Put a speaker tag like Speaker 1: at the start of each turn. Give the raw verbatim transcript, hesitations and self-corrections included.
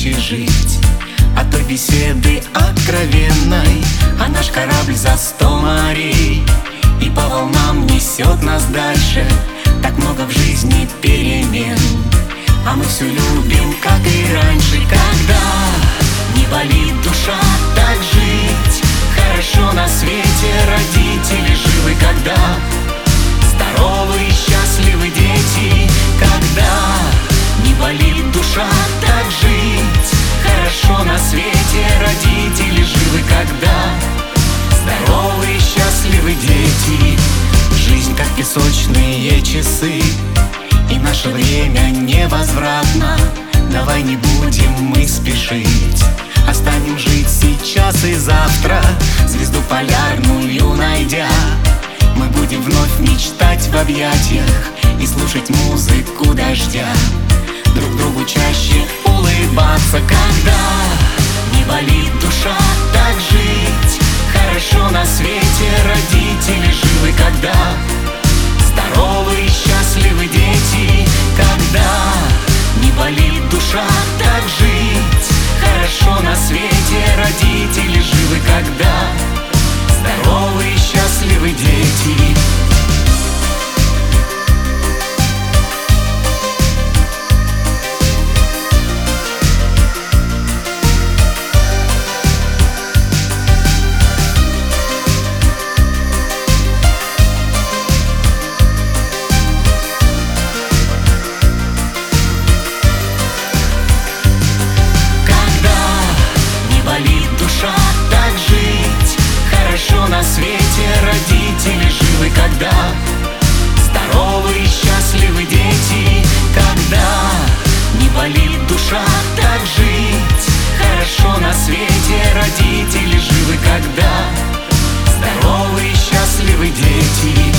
Speaker 1: легче жить от той беседы откровенной. А наш корабль за сто морей и по волнам несет нас дальше. Так много в жизни перемен, а мы все любим, как и раньше. Когда не болит душа, так жить хорошо на свете. Родители живы, когда здоровы и счастливы дети. Когда не болит душа, так жить хорошо на свете. Родители живы, когда здоровы и счастливы дети. Жизнь как песочные часы, и наше время невозвратно. Давай не будем мы спешить, останем жить сейчас и завтра. Звезду полярную найдя, мы будем вновь мечтать в объятиях и слушать музыку дождя. Друг другу чаще улыбаться. Когда не болит душа, так жить хорошо на свете. Родители живы, когда здоровы и счастливы дети. Когда не болит душа, так жить хорошо на свете. Родители живы, когда здоровы и счастливы дети. Так жить хорошо на свете. Родители живы, когда здоровы и счастливы дети. Когда не болит душа, так жить хорошо на свете. Родители живы, когда здоровы и счастливы дети.